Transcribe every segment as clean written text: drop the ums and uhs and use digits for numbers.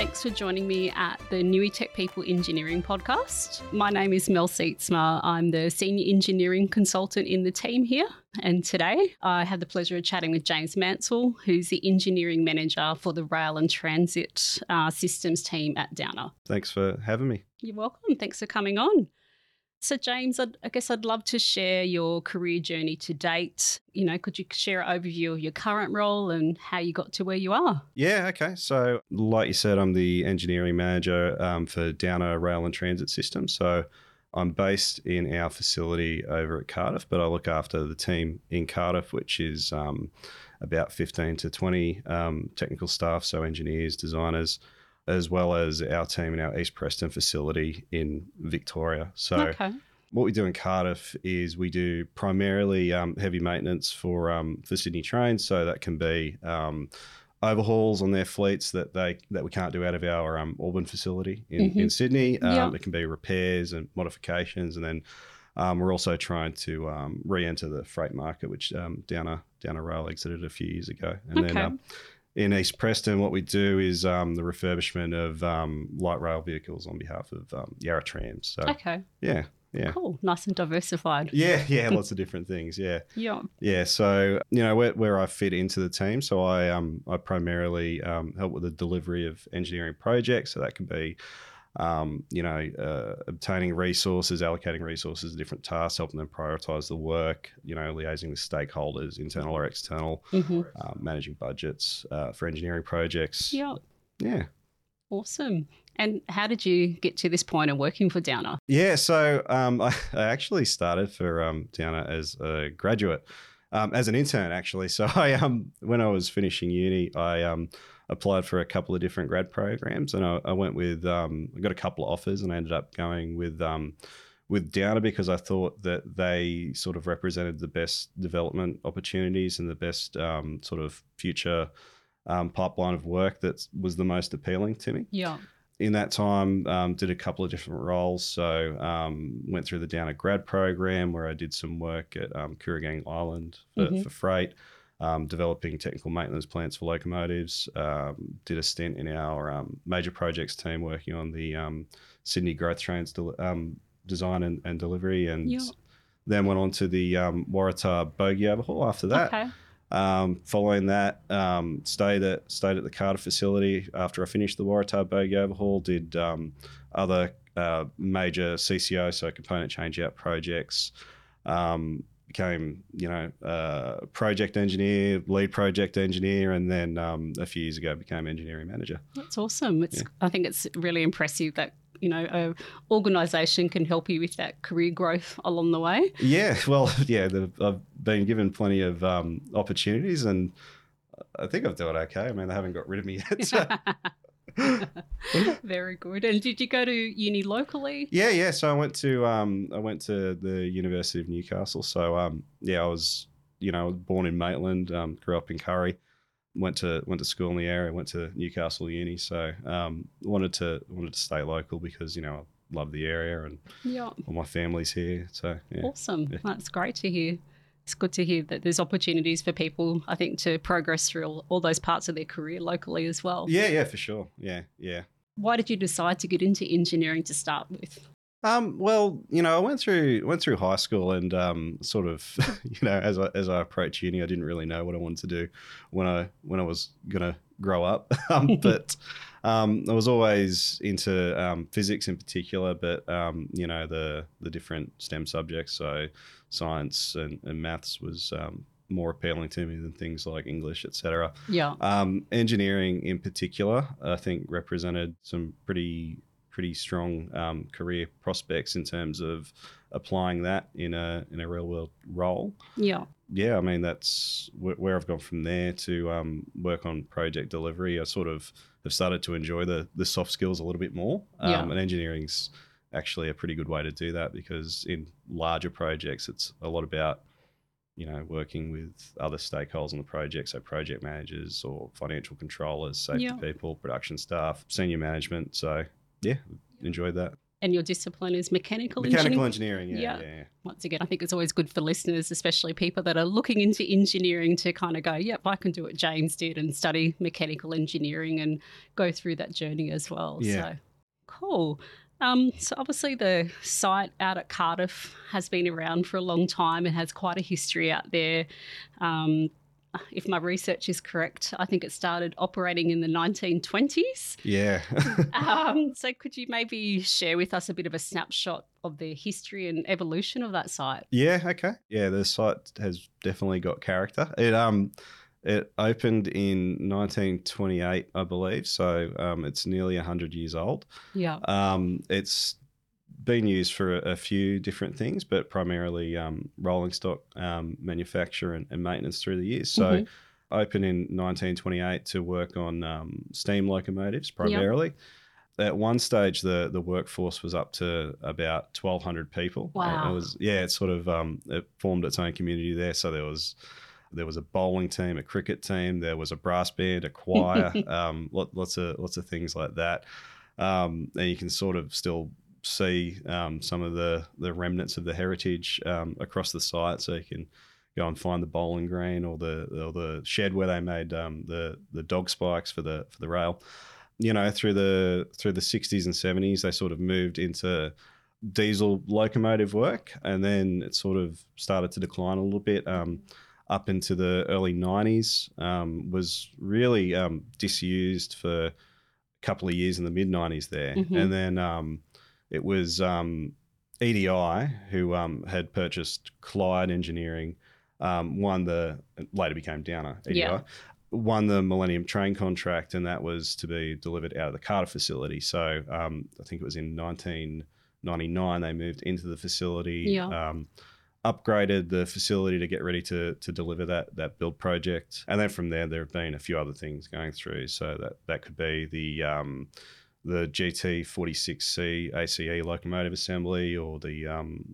Thanks for joining me at the Nui Tech People Engineering podcast. My name is Mel Seatsma. I'm the Senior Engineering Consultant in the team here. And today I had the pleasure of chatting with James Mansell, who's the Engineering Manager for the Rail and Transit Systems team at Downer. Thanks for having me. You're welcome. Thanks for coming on. So, James, I guess I'd love to share your career journey to date. Could you share an overview of your current role and how you got to where you are? Yeah, okay. So, like you said, I'm the engineering manager for Downer Rail and Transit Systems. So, I'm based in our facility over at Cardiff, but I look after the team in Cardiff, which is about 15 to 20 technical staff, so engineers, designers, as well as our team in our East Preston facility in Victoria. So what we do in Cardiff is we do primarily heavy maintenance for Sydney Trains. So that can be overhauls on their fleets that we can't do out of our Auburn facility in Sydney. It can be repairs and modifications, and then we're also trying to re-enter the freight market, which Downer Rail exited a few years ago. And then in East Preston, what we do is the refurbishment of light rail vehicles on behalf of Yarra Trams. So, yeah. Cool. Nice and diversified. Yeah, lots of different things, yeah. Yeah, so, where I fit into the team, so I primarily help with the delivery of engineering projects, so that can be obtaining resources, allocating resources, different tasks, helping them prioritize the work, liaising with stakeholders, internal or external, managing budgets for engineering projects. Yeah. Awesome. And how did you get to this point of working for Downer? Yeah, so I actually started for Downer as a graduate, as an intern actually. So when I was finishing uni, I applied for a couple of different grad programs, and I went with I got a couple of offers, and I ended up going with Downer because I thought that they sort of represented the best development opportunities and the best sort of future pipeline of work that was the most appealing to me. Yeah. In that time, did a couple of different roles. So went through the Downer grad program where I did some work at Kooragang Island for freight, developing technical maintenance plants for locomotives. Did a stint in our major projects team working on the Sydney Growth Trains design and delivery, and then went on to the Waratah bogie overhaul after that. Following that, stayed at the Cardiff facility after I finished the Waratah bogie overhaul, did other major CCO, so component change-out projects, became, project engineer, lead project engineer, and then a few years ago became engineering manager. That's awesome. I think it's really impressive that an organisation can help you with that career growth along the way. Yeah, well, I've been given plenty of opportunities, and I think I've done okay. I mean, they haven't got rid of me yet. So. Very good. And did you go to uni locally? Yeah. So I went to the University of Newcastle. So I was born in Maitland, grew up in Curry. Went to school in the area, went to Newcastle Uni, so wanted to stay local because I love the area and all my family's here. So awesome, That's great to hear. It's good to hear that there's opportunities for people, I think, to progress through all those parts of their career locally as well. Yeah, for sure. Yeah. Why did you decide to get into engineering to start with? Well, I went through high school and sort of, as I approached uni, I didn't really know what I wanted to do when I was gonna grow up. But I was always into physics in particular, but the different STEM subjects, so science and maths was more appealing to me than things like English, etc. Yeah. Engineering in particular, I think represented some pretty strong career prospects in terms of applying that in a real world role. Yeah. I mean, that's where I've gone from there to work on project delivery. I sort of have started to enjoy the soft skills a little bit more. And engineering's actually a pretty good way to do that because in larger projects, it's a lot about working with other stakeholders on the project, so project managers or financial controllers, safety people, production staff, senior management. So enjoyed that. And your discipline is mechanical engineering. Yeah. Yeah. Once again, I think it's always good for listeners, especially people that are looking into engineering, to kind of go, yep, I can do what James did and study mechanical engineering and go through that journey as well. Yeah. So cool. So obviously the site out at Cardiff has been around for a long time and has quite a history out there. If my research is correct, I think it started operating in the 1920s. Yeah. So could you maybe share with us a bit of a snapshot of the history and evolution of that site? Yeah, okay. Yeah, the site has definitely got character. It opened in 1928, I believe, so it's nearly 100 years old. Yeah. It's been used for a few different things, but primarily rolling stock manufacture and maintenance through the years. So opened in 1928 to work on steam locomotives primarily. Yep. At one stage, the workforce was up to about 1,200 people. Wow. It formed its own community there. So there was a bowling team, a cricket team, there was a brass band, a choir, lots of things like that. And you can sort of still see some of the remnants of the heritage across the site. So you can go and find the bowling green or the shed where they made the dog spikes for the rail. You know, through the 60s and 70s, they sort of moved into diesel locomotive work, and then it sort of started to decline a little bit. Up into the early 90s, was really disused for a couple of years in the mid 90s there, and then it was EDI who had purchased Clyde Engineering, later became Downer EDI, won the Millennium Train contract, and that was to be delivered out of the Cardiff facility. So I think it was in 1999 they moved into the facility, upgraded the facility to get ready to deliver that build project. And then from there have been a few other things going through. So that could be the GT46C ACE locomotive assembly, or the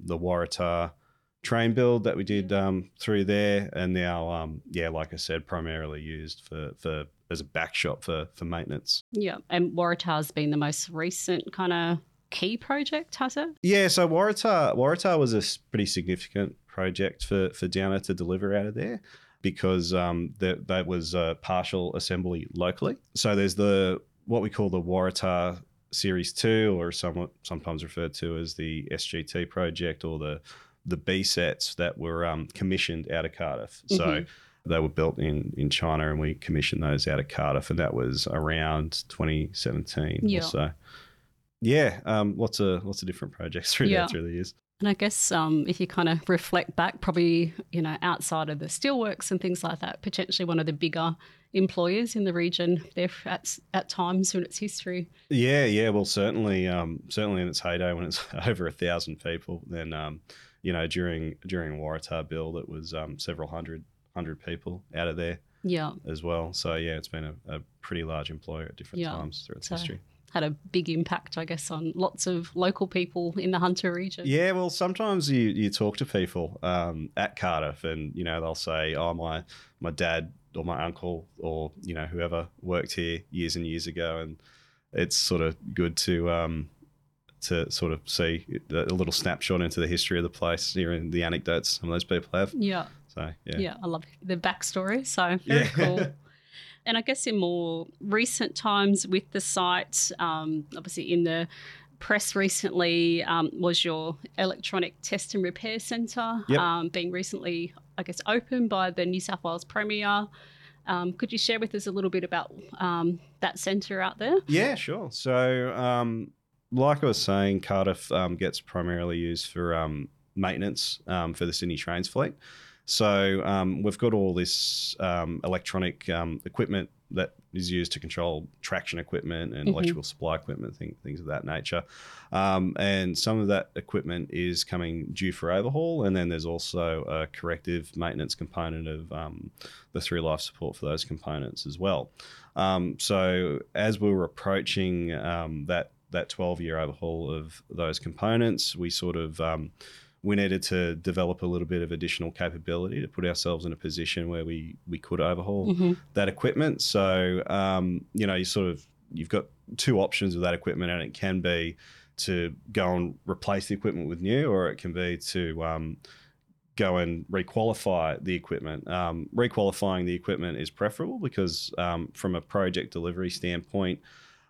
Waratah train build that we did through there, and now like I said, primarily used for as a back shop for maintenance. Yeah, and Waratah's been the most recent kind of key project, has it? Yeah, so Waratah was a pretty significant project for Downer to deliver out of there, because that was a partial assembly locally. So there's what we call the Waratah Series 2, or sometimes referred to as the SGT project, or the B sets that were commissioned out of Cardiff. So they were built in China, and we commissioned those out of Cardiff, and that was around 2017 or so. Yeah, lots of different projects through there through the years. And I guess if you kind of reflect back, probably, outside of the steelworks and things like that, potentially one of the bigger employers in the region there at times in its history. Yeah. Well, certainly in its heyday when it's over 1,000 people, then during Waratah build it was several hundred people out of there. Yeah. As well. So it's been a pretty large employer at different times through its history. Had a big impact, I guess, on lots of local people in the Hunter region. Yeah, well, sometimes you talk to people at Cardiff, and they'll say, "Oh, my dad or my uncle or whoever worked here years and years ago," and it's sort of good to sort of see a little snapshot into the history of the place, hearing the anecdotes some of those people have. Yeah. So I love the backstory. So very cool. And I guess in more recent times with the site, obviously in the press recently was your electronic test and repair centre, being recently, I guess, opened by the New South Wales Premier. Could you share with us a little bit about that centre out there? Yeah, sure. So like I was saying, Cardiff gets primarily used for maintenance for the Sydney Trains fleet. So we've got all this electronic equipment that is used to control traction equipment and electrical supply equipment, things of that nature. And some of that equipment is coming due for overhaul. And then there's also a corrective maintenance component of the through life support for those components as well. So as we were approaching that 12-year overhaul of those components, we sort of we needed to develop a little bit of additional capability to put ourselves in a position where we could overhaul that equipment. So, you've got two options with that equipment, and it can be to go and replace the equipment with new, or it can be to go and requalify the equipment. Requalifying the equipment is preferable because from a project delivery standpoint,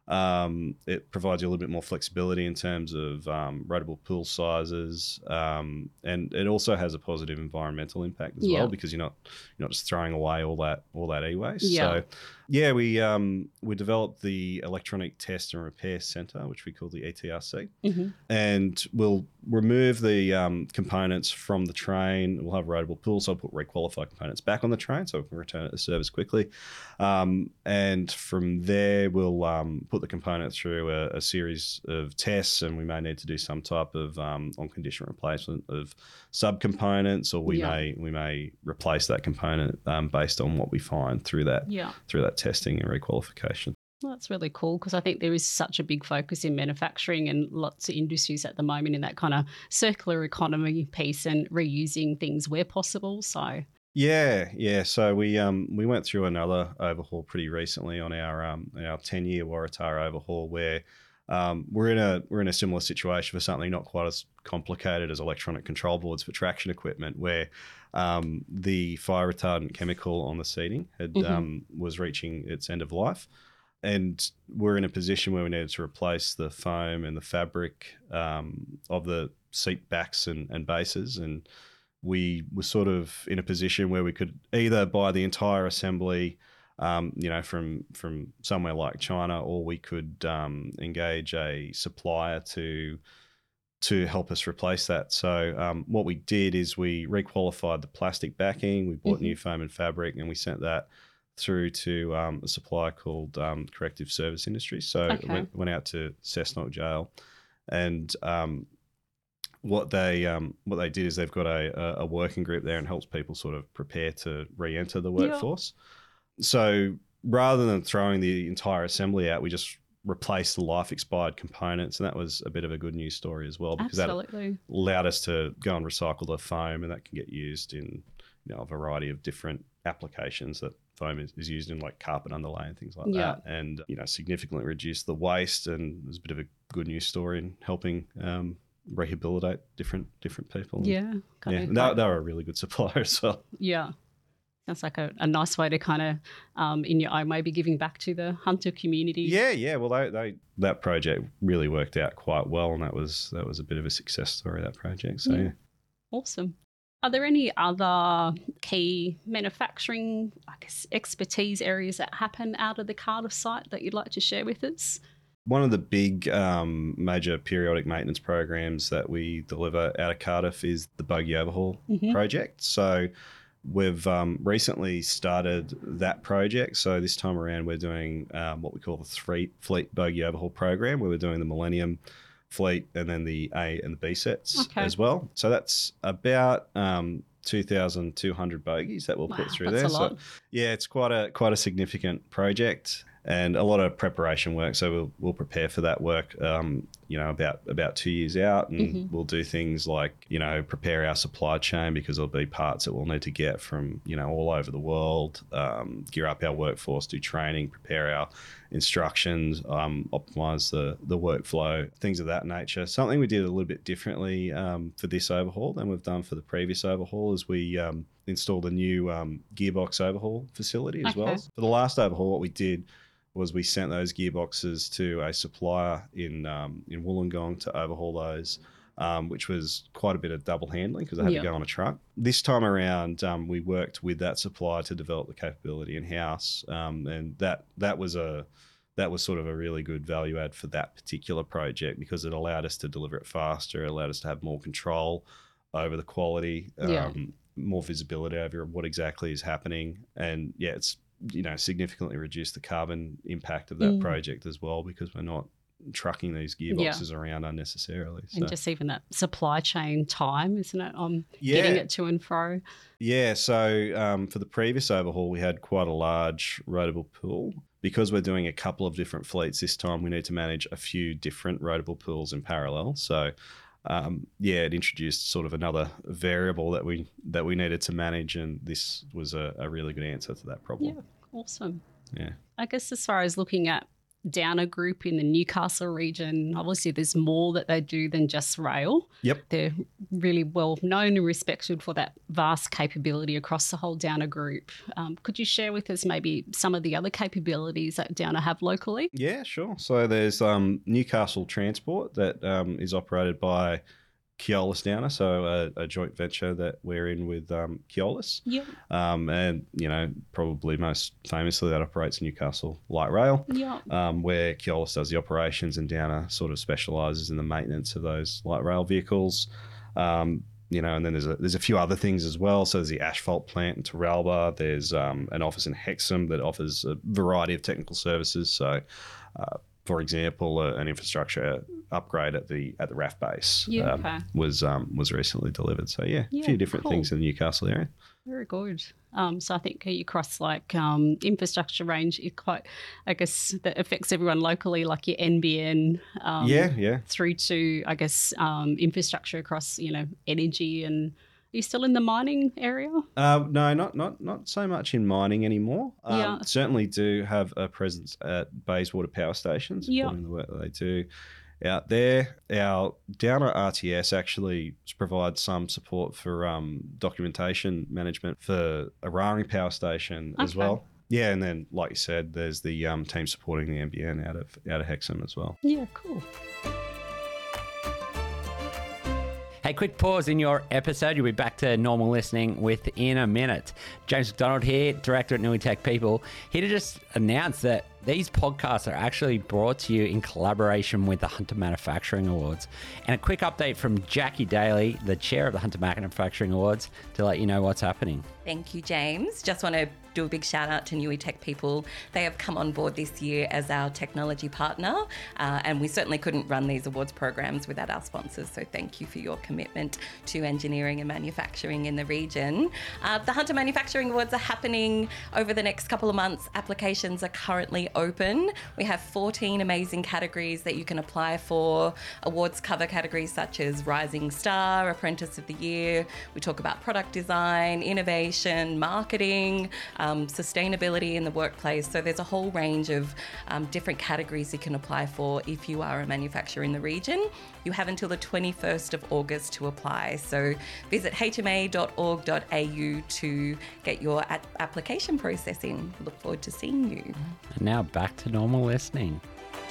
it provides you a little bit more flexibility in terms of rotable pool sizes, and it also has a positive environmental impact as well, because you're not just throwing away all that e-waste. So yeah, we developed the Electronic Test and Repair Centre, which we call the ETRC, and we'll remove the components from the train. We'll have rotable pools, so I'll put requalified components back on the train so we can return it to service quickly, and from there we'll put the component through a series of tests, and we may need to do some type of on-condition replacement of subcomponents, or we may replace that component based on what we find through that testing and requalification. Well, that's really cool, because I think there is such a big focus in manufacturing and lots of industries at the moment in that kind of circular economy piece and reusing things where possible. So yeah. So we went through another overhaul pretty recently on our 10-year Waratah overhaul, where we're in a similar situation for something not quite as complicated as electronic control boards for traction equipment, where the fire retardant chemical on the seating was reaching its end of life. And we're in a position where we needed to replace the foam and the fabric of the seat backs and bases. And we were sort of in a position where we could either buy the entire assembly, from somewhere like China, or we could engage a supplier to help us replace that. So what we did is we requalified the plastic backing, we bought new foam and fabric, and we sent that through to a supplier called Corrective Service Industries. So it went out to Cessnock Jail, and what they did is they've got a working group there and helps people sort of prepare to re-enter the workforce. So rather than throwing the entire assembly out, we just replaced the life expired components, and that was a bit of a good news story as well, because that allowed us to go and recycle the foam, and that can get used in a variety of different applications that foam is used in, like carpet underlay and things like that, and significantly reduce the waste. And it was a bit of a good news story in helping rehabilitate different people. And they were a really good supplier as well. Sounds like a nice way to kind of, in your own way, be giving back to the hunter community. Yeah. Well, that project really worked out quite well, and that was a bit of a success story, that project. So yeah. Awesome. Are there any other key manufacturing, expertise areas that happen out of the Cardiff site that you'd like to share with us? One of the big major periodic maintenance programs that we deliver out of Cardiff is the Bogey Overhaul project. So we've recently started that project. So this time around we're doing what we call the 3-fleet Bogey Overhaul program, where we're doing the Millennium fleet and then the A and the B sets as well. So that's about 2,200 bogies that we'll put through there. So yeah, it's quite a significant project and a lot of preparation work. So we'll prepare for that work, about 2 years out, and we'll do things like, prepare our supply chain, because there'll be parts that we'll need to get from, all over the world, gear up our workforce, do training, prepare our instructions, optimize the workflow, things of that nature. Something we did a little bit differently for this overhaul than we've done for the previous overhaul is we installed a new gearbox overhaul facility as well. For the last overhaul, what we did was we sent those gearboxes to a supplier in Wollongong to overhaul those, which was quite a bit of double handling because they had to go on a truck. This time around, we worked with that supplier to develop the capability in-house, and that was sort of a really good value add for that particular project, because it allowed us to deliver it faster, it allowed us to have more control over the quality, more visibility over what exactly is happening, and it's significantly reduced the carbon impact of that project as well, because we're not trucking these gearboxes around unnecessarily. And just even that supply chain time, isn't it, on getting it to and fro? Yeah, so for the previous overhaul, we had quite a large rotable pool. Because we're doing a couple of different fleets this time, we need to manage a few different rotable pools in parallel. So it introduced sort of another variable that we needed to manage, and this was a really good answer to that problem. Yeah, awesome. Yeah. I guess as far as looking at Downer Group in the Newcastle region. Obviously, there's more that they do than just rail. Yep. They're really well known and respected for that vast capability across the whole Downer Group. Could you share with us maybe some of the other capabilities that Downer have locally? Yeah, sure. So there's Newcastle Transport that is operated by Keolis Downer, so a joint venture that we're in with Keolis. Yep. And, probably most famously that operates Newcastle Light Rail, Yep. where Keolis does the operations and Downer sort of specialises in the maintenance of those light rail vehicles. And then there's a few other things as well. So there's the asphalt plant in Taralba. There's an office in Hexham that offers a variety of technical services. So, for example, an infrastructure upgrade at the RAF base was recently delivered. So a few different things in the Newcastle area. Very good. So I think across infrastructure range, quite, I guess, that affects everyone locally, like your NBN. Through to, I guess, infrastructure across, energy. And are you still in the mining area? No, not so much in mining anymore. Certainly do have a presence at Bayswater Power Stations, supporting the work that they do out there. Our Downer RTS actually provides some support for documentation management for Eraring Power Station as well. Yeah, and then, like you said, there's the team supporting the NBN out of Hexham as well. Yeah, cool. Hey, quick pause in your episode. You'll be back to normal listening within a minute. James McDonald here, Director at NuiTech People, here to just announce that these podcasts are actually brought to you in collaboration with the Hunter Manufacturing Awards. And a quick update from Jackie Daly, the chair of the Hunter Manufacturing Awards, to let you know what's happening. Thank you, James. Just want to do a big shout out to NuiTech People. They have come on board this year as our technology partner, and we certainly couldn't run these awards programs without our sponsors. So thank you for your commitment to engineering and manufacturing in the region. The Hunter Manufacturing Awards are happening over the next couple of months. Applications are currently open. We have 14 amazing categories that you can apply for. Awards cover categories such as Rising Star, Apprentice of the Year. We talk about product design, innovation, marketing, sustainability in the workplace. So there's a whole range of different categories you can apply for if you are a manufacturer in the region. You have until the 21st of August to apply. So visit hma.org.au to get your application process in. Look forward to seeing you. And now back to normal listening.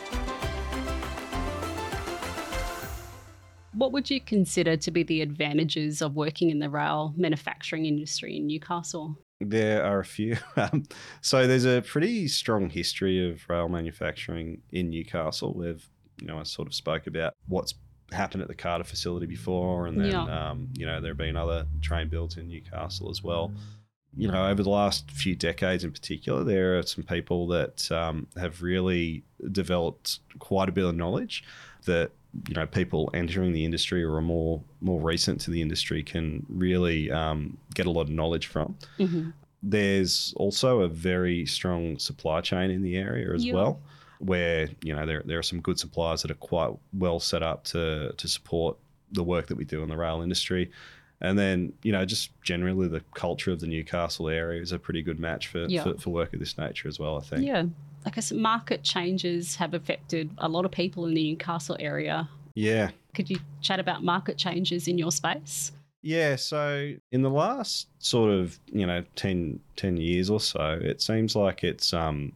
What would you consider to be the advantages of working in the rail manufacturing industry in Newcastle? There are a few. So there's a pretty strong history of rail manufacturing in Newcastle. I sort of spoke about what's happened at the Cardiff facility before, and then there have been other train builds in Newcastle as well. Over the last few decades in particular, there are some people that have really developed quite a bit of knowledge that people entering the industry or are more recent to the industry can really get a lot of knowledge from. Mm-hmm. There's also a very strong supply chain in the area as well, where there are some good suppliers that are quite well set up to support the work that we do in the rail industry. And then, just generally the culture of the Newcastle area is a pretty good match for work of this nature as well, I think. Yeah. I guess market changes have affected a lot of people in the Newcastle area. Yeah. Could you chat about market changes in your space? Yeah, so in the last sort of, 10 years or so, it seems like it's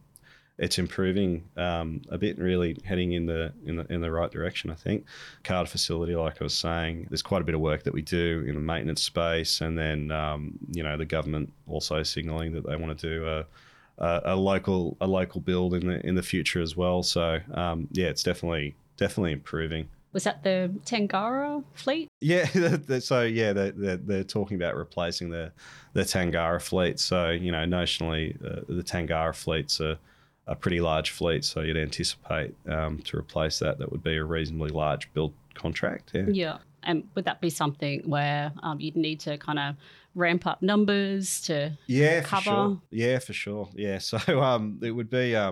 improving a bit, really heading in the right direction, I think. Cardiff facility, like I was saying, there's quite a bit of work that we do in the maintenance space, and then the government also signalling that they want to do a local build in the future as well. So it's definitely improving. Was that the Tangara fleet? Yeah, they're talking about replacing the Tangara fleet. So notionally, the Tangara fleet's a pretty large fleet, so you'd anticipate to replace that. That would be a reasonably large build contract. Yeah. And would that be something where you'd need to kind of ramp up numbers to cover? For sure. Yeah, for sure. Yeah, so it would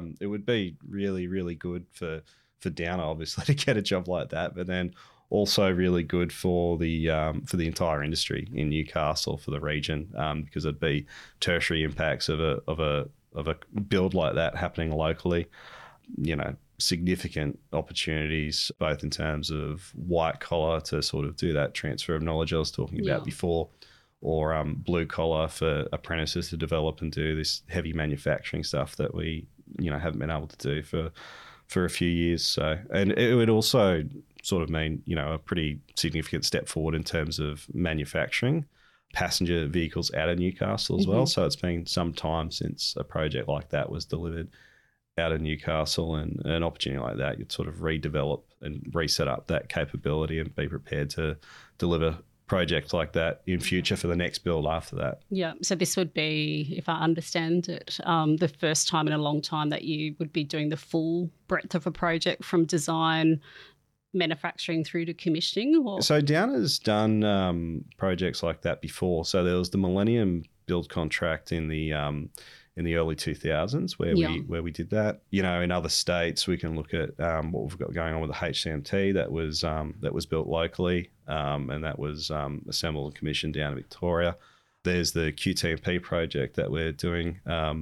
be really, really good for Downer, obviously, to get a job like that, but then also really good for the entire industry in Newcastle, for the region, because it'd be tertiary impacts of a build like that happening locally. significant opportunities, both in terms of white collar to sort of do that transfer of knowledge I was talking about before, or blue collar for apprentices to develop and do this heavy manufacturing stuff that we, haven't been able to do for a few years. So, and it would also sort of mean, a pretty significant step forward in terms of manufacturing passenger vehicles out of Newcastle as well. So it's been some time since a project like that was delivered out of Newcastle, and an opportunity like that, you'd sort of redevelop and reset up that capability and be prepared to deliver projects like that in future for the next build after that. Yeah, so this would be, if I understand it, the first time in a long time that you would be doing the full breadth of a project from design, manufacturing through to commissioning? Or? So Downer's done projects like that before. So there was the Millennium build contract in the early 2000s where we did that. In other states, we can look at what we've got going on with the HCMT that was built locally, and that was assembled and commissioned down in Victoria. There's the QTMP project that we're doing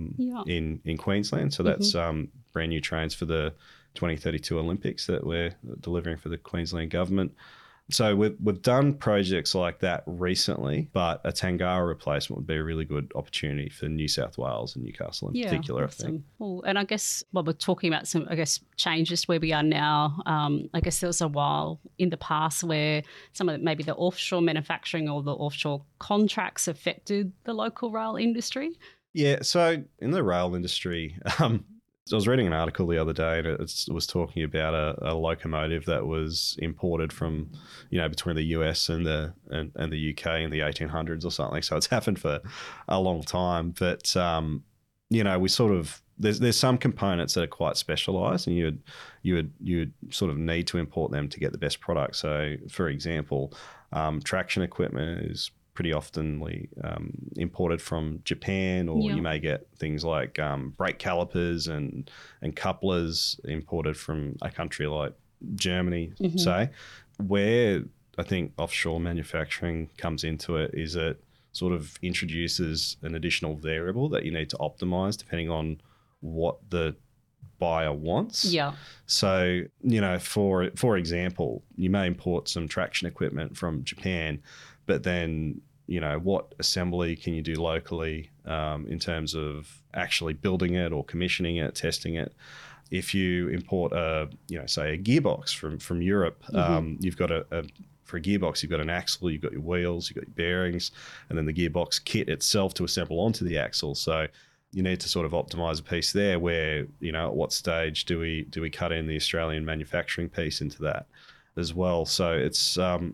in Queensland. So that's brand new trains for the 2032 Olympics that we're delivering for the Queensland government. So we've done projects like that recently, but a Tangara replacement would be a really good opportunity for New South Wales and Newcastle in particular, awesome. I think. Cool. And I guess while we're talking about some, changes where we are now, I guess there was a while in the past where some of maybe the offshore manufacturing or the offshore contracts affected the local rail industry. Yeah, so in the rail industry, I was reading an article the other day, and it was talking about a locomotive that was imported from, between the US and the UK in the 1800s or something. So it's happened for a long time. But we sort of there's some components that are quite specialised, and you would sort of need to import them to get the best product. So, for example, traction equipment is pretty oftenly imported from Japan, or you may get things like brake calipers and couplers imported from a country like Germany, say. Where I think offshore manufacturing comes into it is it sort of introduces an additional variable that you need to optimize depending on what the buyer wants. Yeah. So, for example, you may import some traction equipment from Japan, but then what assembly can you do locally in terms of actually building it or commissioning it, testing it? If you import say a gearbox from Europe, you've got for a gearbox, you've got an axle, you've got your wheels, you've got your bearings, and then the gearbox kit itself to assemble onto the axle. So you need to sort of optimize a piece there where, at what stage do we cut in the Australian manufacturing piece into that as well. So it's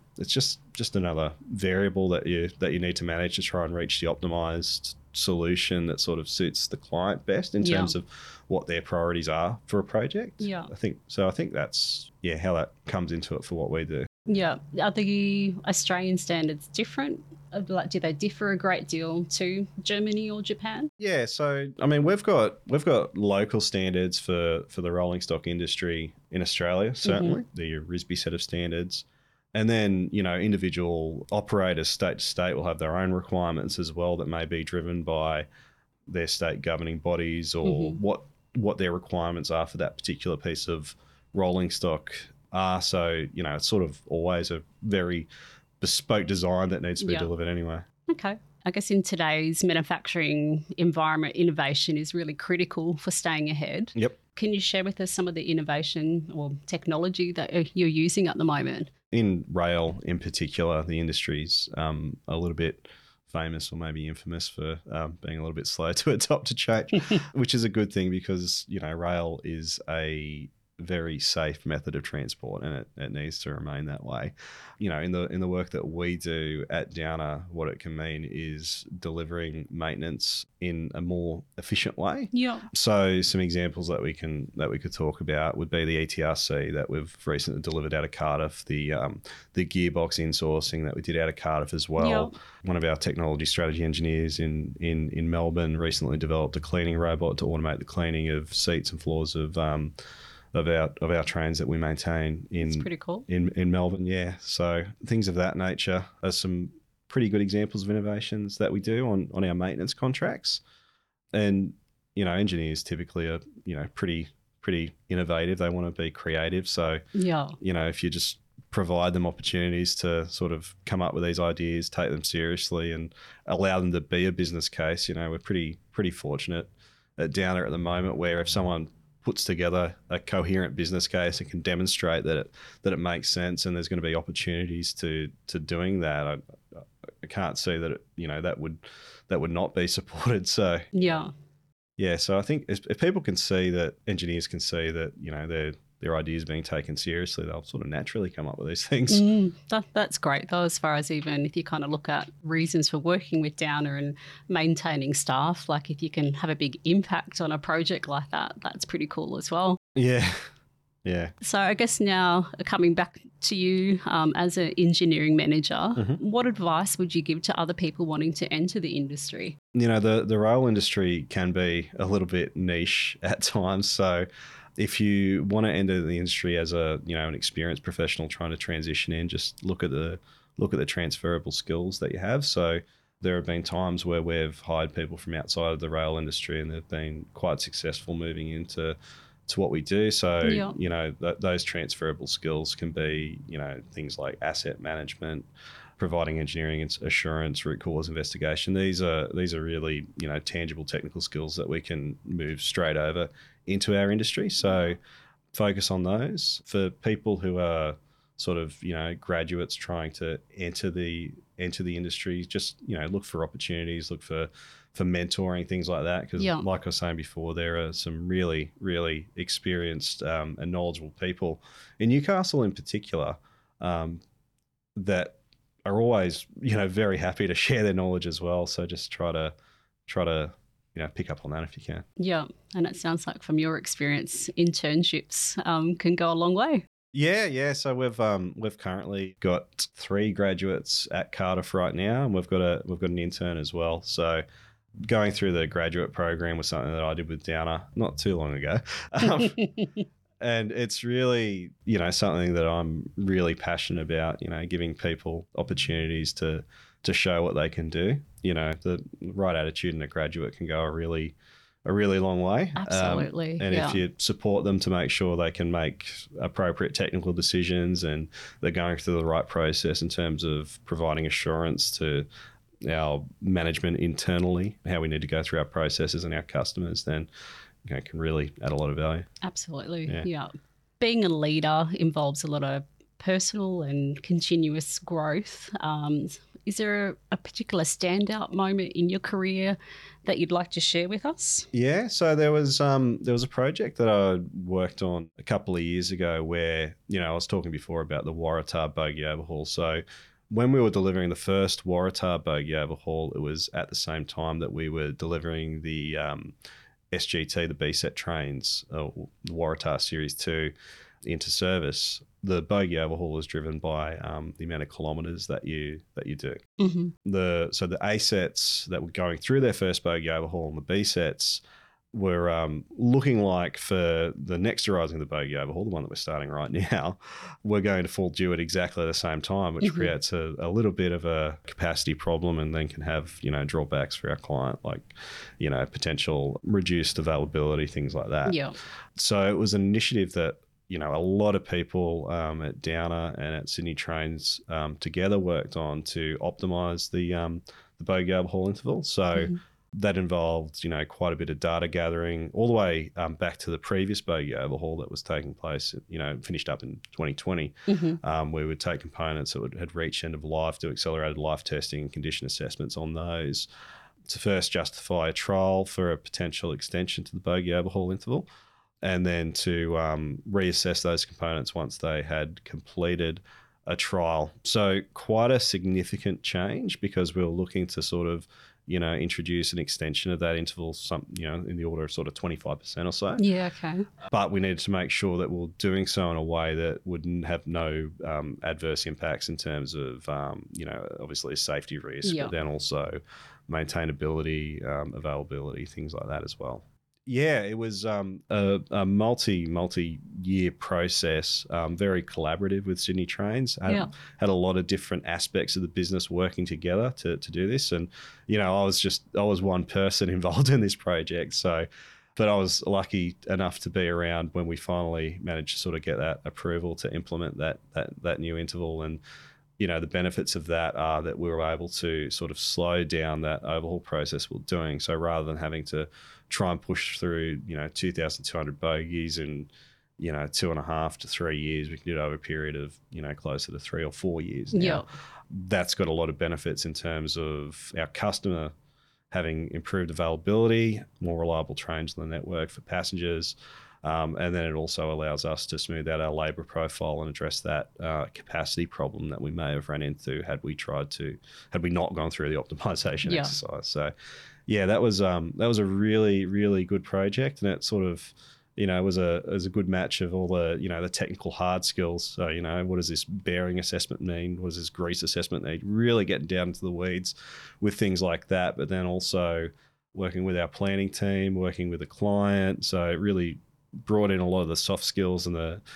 just another variable that you need to manage to try and reach the optimized solution that sort of suits the client best in terms of what their priorities are for a project. Yeah. I think that's how that comes into it for what we do. Yeah. Are the Australian standards different? Do they differ a great deal to Germany or Japan? Yeah, so I mean we've got local standards for the rolling stock industry in Australia, certainly, the RISB set of standards. And then, individual operators state to state will have their own requirements as well that may be driven by their state governing bodies or what their requirements are for that particular piece of rolling stock are. So, it's sort of always a very bespoke design that needs to be delivered anyway. Okay. I guess in today's manufacturing environment, innovation is really critical for staying ahead. Yep. Can you share with us some of the innovation or technology that you're using at the moment? In rail in particular, the industry's a little bit famous or maybe infamous for being a little bit slow to adopt to change, which is a good thing because, rail is a very safe method of transport, and it needs to remain that way. In the work that we do at Downer, what it can mean is delivering maintenance in a more efficient way. Yeah. So some examples that we could talk about would be the ETRC that we've recently delivered out of Cardiff, the gearbox insourcing that we did out of Cardiff as well. Yeah. One of our technology strategy engineers in Melbourne recently developed a cleaning robot to automate the cleaning of seats and floors of our trains that we maintain That's pretty cool. in Melbourne. Yeah. So things of that nature are some pretty good examples of innovations that we do on our maintenance contracts. And, engineers typically are, pretty pretty innovative. They want to be creative. So, Yeah. if you just provide them opportunities to sort of come up with these ideas, take them seriously, and allow them to be a business case, we're pretty fortunate at Downer at the moment, where if someone puts together a coherent business case and can demonstrate that it makes sense, and there's going to be opportunities to doing that, I can't see that that would not be supported. So yeah. So I think if people can see that, engineers can see that their ideas being taken seriously, they'll sort of naturally come up with these things. That's great, though, as far as even if you kind of look at reasons for working with Downer and maintaining staff, like if you can have a big impact on a project like that, that's pretty cool as well. Yeah. So I guess now coming back to you as an engineering manager, what advice would you give to other people wanting to enter the industry? The rail industry can be a little bit niche at times. So if you want to enter the industry as an experienced professional trying to transition in, just look at the transferable skills that you have. So there have been times where we've hired people from outside of the rail industry, and they've been quite successful moving into what we do. So, those transferable skills can be, things like asset management, providing engineering assurance, root cause investigation. These are really, tangible technical skills that we can move straight over into our industry. So focus on those. For people who are sort of, graduates trying to enter the industry, just, look for opportunities, look for mentoring, things like that. Because like I was saying before, there are some really, really experienced and knowledgeable people in Newcastle in particular that are always, very happy to share their knowledge as well. So just try to pick up on that if you can. Yeah. And it sounds like from your experience, internships can go a long way. Yeah. So we've currently got 3 graduates at Cardiff right now, and we've got an intern as well. So going through the graduate program was something that I did with Downer not too long ago. And it's really, something that I'm really passionate about, giving people opportunities to show what they can do. The right attitude in a graduate can go a really long way. Absolutely. And if you support them to make sure they can make appropriate technical decisions and they're going through the right process in terms of providing assurance to our management internally, how we need to go through our processes and our customers, then can really add a lot of value. Absolutely. Yeah. Being a leader involves a lot of personal and continuous growth. Is there a particular standout moment in your career that you'd like to share with us? Yeah, so there was a project that I worked on a couple of years ago where, I was talking before about the Waratah bogie overhaul. So when we were delivering the first Waratah bogie overhaul, it was at the same time that we were delivering the SGT, the B-set trains, the Waratah Series 2 into service. The bogie overhaul was driven by the amount of kilometres that you do. So the A sets that were going through their first bogie overhaul and the B sets were looking like for the next arising of the bogie overhaul, the one that we're starting right now, we're going to fall due at exactly the same time, which creates a little bit of a capacity problem, and then can have, drawbacks for our client, like, potential reduced availability, things like that. Yeah. So it was an initiative that, a lot of people at Downer and at Sydney Trains together worked on to optimise the bogie overhaul interval. So that involved, quite a bit of data gathering all the way back to the previous bogie overhaul that was taking place, finished up in 2020. We would take components that had reached end of life, do accelerated life testing and condition assessments on those to first justify a trial for a potential extension to the bogie overhaul interval, and then to reassess those components once they had completed a trial. So quite a significant change, because we were looking to sort of, introduce an extension of that interval, in the order of sort of 25% or so. Yeah, okay. But we needed to make sure that we're doing so in a way that wouldn't have no adverse impacts in terms of, obviously a safety risk, but then also maintainability, availability, things like that as well. Yeah, it was a multi-year process, very collaborative with Sydney Trains. Had a lot of different aspects of the business working together to do this. And, I was one person involved in this project. So But I was lucky enough to be around when we finally managed to sort of get that approval to implement that new interval. And the benefits of that are that we were able to sort of slow down that overhaul process we're doing. So rather than having to try and push through 2,200 bogies in 2.5 to 3 years, we can do it over a period of closer to 3 or 4 years now. Yeah. That's got a lot of benefits in terms of our customer having improved availability, more reliable trains on the network for passengers, and then it also allows us to smooth out our labour profile and address that capacity problem that we may have run into had we not gone through the optimization exercise. So, yeah, that was a really, really good project, and it sort of was a good match of all the the technical hard skills. So what does this bearing assessment mean? What does this grease assessment mean? Really getting down into the weeds with things like that, but then also working with our planning team, working with the client. So it really brought in a lot of the soft skills and the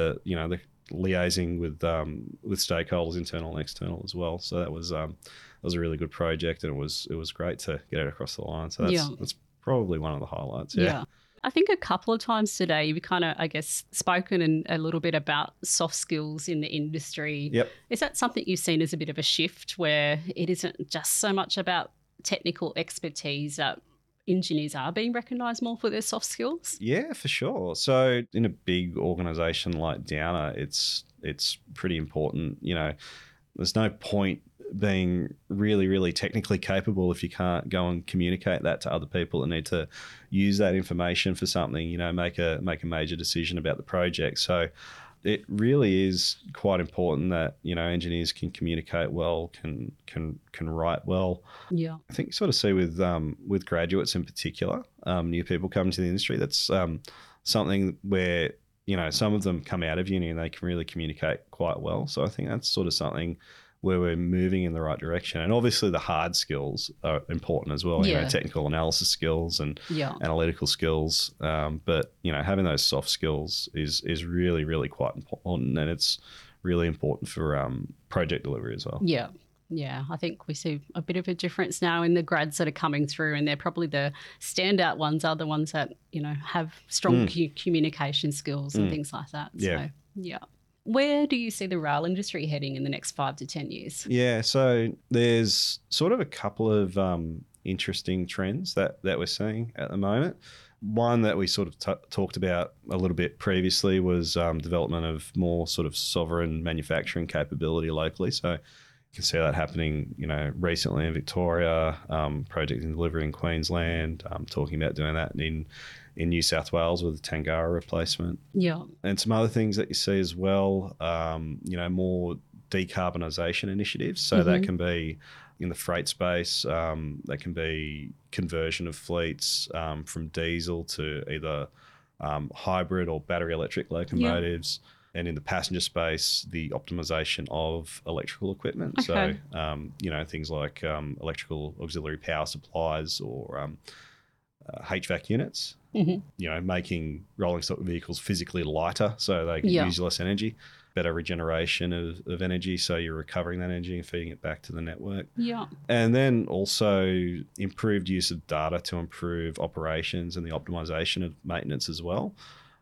liaising with stakeholders, internal and external as well. So that was a really good project, and it was great to get it across the line. So that's probably one of the highlights. Yeah. I think a couple of times today you've kind of, I guess, spoken a little bit about soft skills in the industry. Yep. Is that something you've seen as a bit of a shift where it isn't just so much about technical expertise, that engineers are being recognised more for their soft skills? Yeah, for sure. So in a big organisation like Downer, it's pretty important. There's no point being really, really technically capable if you can't go and communicate that to other people that need to use that information for something, make a major decision about the project. So it really is quite important that, engineers can communicate well, can write well. Yeah. I think you sort of see with graduates in particular, new people coming to the industry, that's something where, some of them come out of uni and they can really communicate quite well. So I think that's sort of something where we're moving in the right direction. And obviously the hard skills are important as well, technical analysis skills and analytical skills. But, having those soft skills is really, really quite important, and it's really important for project delivery as well. Yeah. Yeah, I think we see a bit of a difference now in the grads that are coming through, and they're probably the standout ones are the ones that, have strong communication skills and things like that. Yeah. So, yeah. Where do you see the rail industry heading in the next 5 to 10 years? Yeah, so there's sort of a couple of interesting trends that we're seeing at the moment. One that we sort of talked about a little bit previously was development of more sort of sovereign manufacturing capability locally. So you can see that happening, recently in Victoria, project and delivery in Queensland, talking about doing that in New South Wales with the Tangara replacement. Yeah. And some other things that you see as well, more decarbonisation initiatives. So that can be in the freight space, that can be conversion of fleets from diesel to either hybrid or battery electric locomotives. Yeah. And in the passenger space, the optimization of electrical equipment. Okay. So, things like electrical auxiliary power supplies or HVAC units. Mm-hmm. Making rolling stock vehicles physically lighter so they can use less energy, better regeneration of energy, so you're recovering that energy and feeding it back to the network. Yeah. And then also improved use of data to improve operations and the optimization of maintenance as well.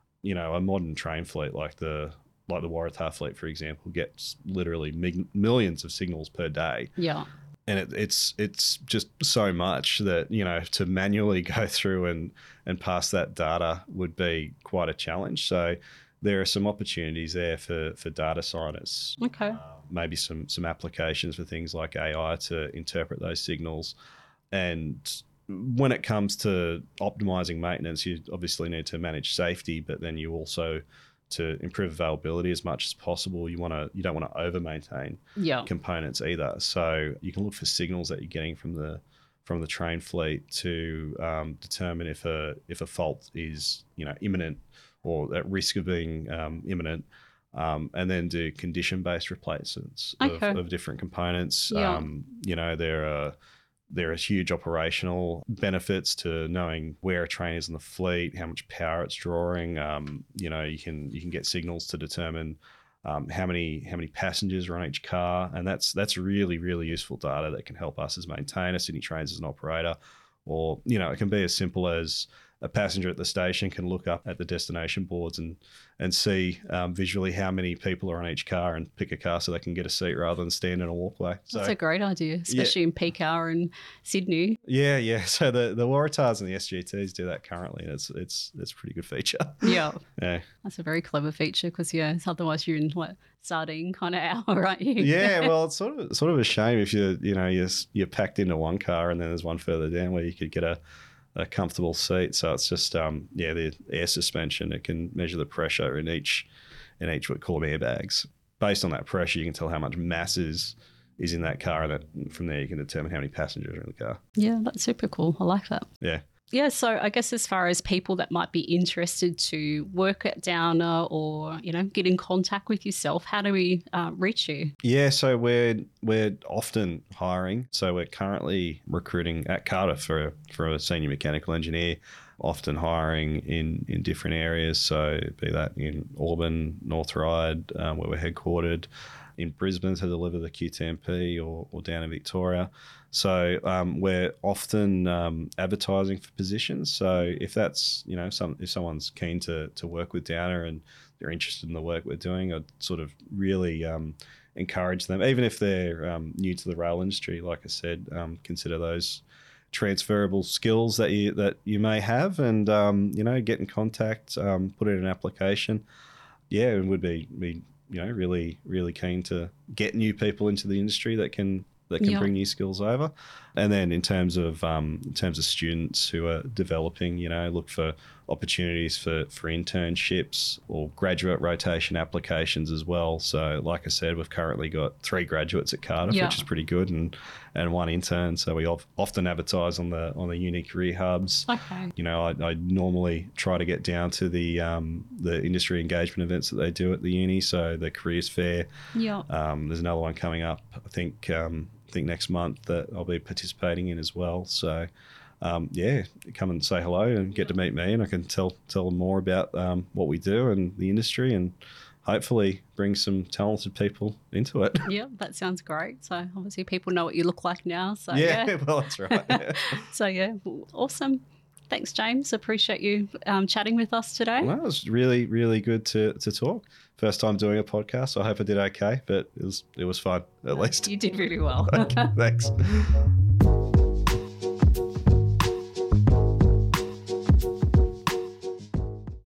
A modern train fleet like the Waratah fleet, for example, gets literally millions of signals per day. Yeah. And it's just so much that, to manually go through and pass that data would be quite a challenge. So there are some opportunities there for data scientists. Okay. Maybe some applications for things like AI to interpret those signals. And when it comes to optimizing maintenance, you obviously need to manage safety, but then you also, to improve availability as much as possible, you don't want to over maintain components either. So you can look for signals that you're getting from the train fleet to determine if a fault is imminent or at risk of being imminent, and then do condition-based replacements of different components. There are huge operational benefits to knowing where a train is in the fleet, how much power it's drawing. You can get signals to determine how many passengers are on each car, and that's really, really useful data that can help us as maintainers, Sydney Trains as an operator, or it can be as simple as a passenger at the station can look up at the destination boards and see visually how many people are on each car and pick a car so they can get a seat rather than stand in a walkway. So, That's a great idea, especially in peak hour in Sydney. Yeah. So the Waratahs and the SGTs do that currently, and it's a pretty good feature. Yeah. Yeah. That's a very clever feature because, otherwise you're in what, sardine kind of hour, aren't you? Yeah, well, it's sort of a shame if you're packed into one car and then there's one further down where you could get a comfortable seat. So it's just the air suspension. It can measure the pressure in each what we call them airbags. Based on that pressure, you can tell how much mass is in that car, and from there you can determine how many passengers are in the car. Yeah, that's super cool. I like that. Yeah. Yeah, so I guess as far as people that might be interested to work at Downer or, get in contact with yourself, how do we reach you? Yeah, so we're often hiring. So we're currently recruiting at Cardiff for a senior mechanical engineer, often hiring in different areas. So be that in Auburn, North Ryde, where we're headquartered, in Brisbane to deliver the QTMP or down in Victoria. So we're often advertising for positions. So if that's, if someone's keen to work with Downer and they're interested in the work we're doing, I'd sort of really encourage them, even if they're new to the rail industry, like I said, consider those transferable skills that you may have and, get in contact, put in an application. Yeah, and would be really, really keen to get new people into the industry that can bring new skills over. And then in terms of students who are developing, look for opportunities for internships or graduate rotation applications as well. So like I said, we've currently got 3 graduates at Cardiff, which is pretty good, and 1 intern. So we often advertise on the unique career hubs. Okay. I normally try to get down to the industry engagement events that they do at the uni. So the careers fair. Yeah. There's another one coming up, I think next month that I'll be participating in as well. So come and say hello and get to meet me, and I can tell them more about what we do and the industry, and hopefully bring some talented people into it. Yeah, that sounds great. So obviously people know what you look like now. So well, that's right. Yeah. So awesome. Thanks, James. Appreciate you chatting with us today. Well, it was really, really good to talk. First time doing a podcast. So I hope I did okay, but it was fun at least. You did really well. Okay, thanks.